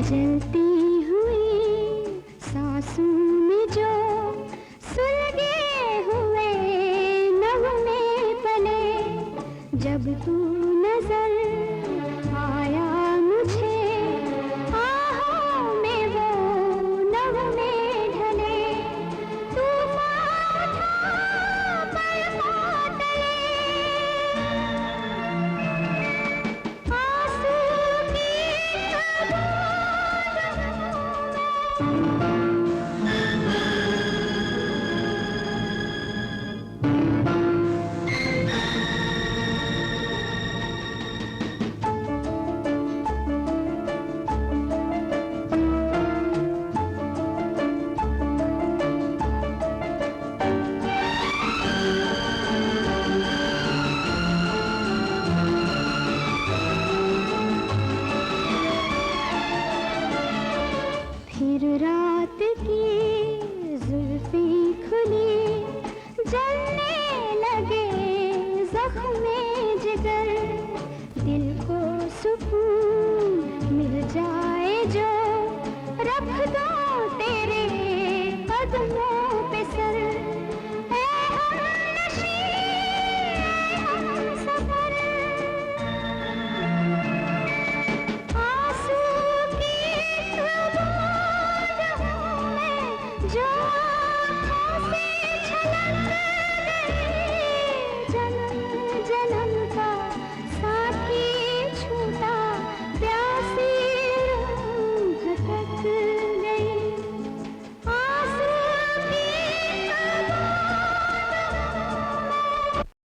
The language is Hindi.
जलती हुई सांसों में जो सुलगे हुए नगमे पले, जब तू नजर आया मुझे आहों में वो नगमे ढले। तूफान था पलकों तले, आंसू की फिर रात की जुल्फी खुली, जलने लगे जख्मे जिगर। दिल को सुकून मिल जाए जो, रख दो तेरे कदमों पे सर। ऐ हमनशी, ऐ हमसफर, आंसू की बूंद हूँ मैं, जो आँखों से छलक गई।